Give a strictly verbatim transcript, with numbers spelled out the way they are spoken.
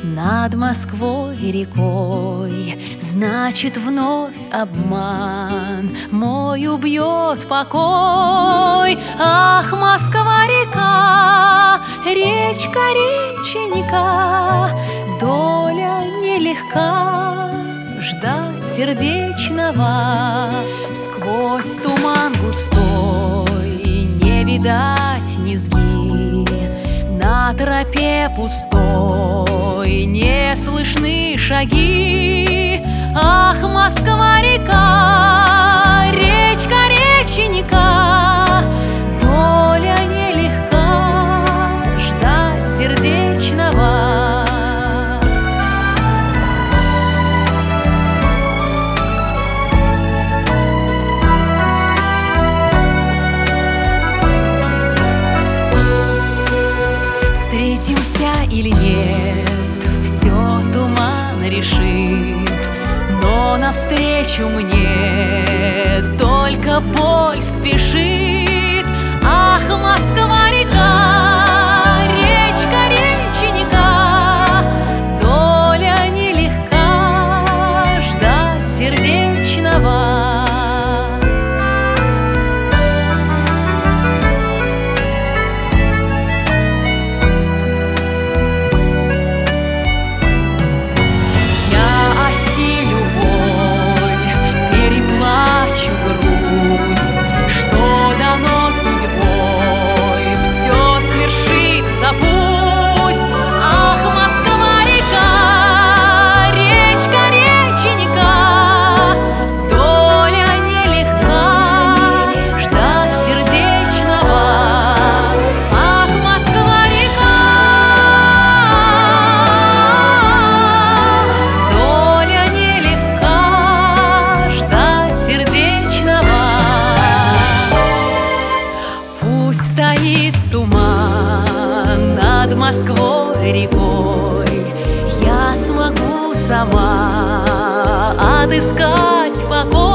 Над Москвой рекой, значит, вновь обман мой убьет покой. Ах, Москва-река, речка, реченька, доля нелегка ждать сердечного. Сквозь туман густой не видать низги, на тропе пустой не слышны шаги. Ах, Москва-река, речка, реченька, доля нелегка ждать сердечного. Встретимся или нет, все туман решит, но навстречу мне только боль спешит. Ах, Москва-река, речка, реченька, доля нелегка ждать сердечного. Стоит туман над Москвой рекой, я смогу сама отыскать покой.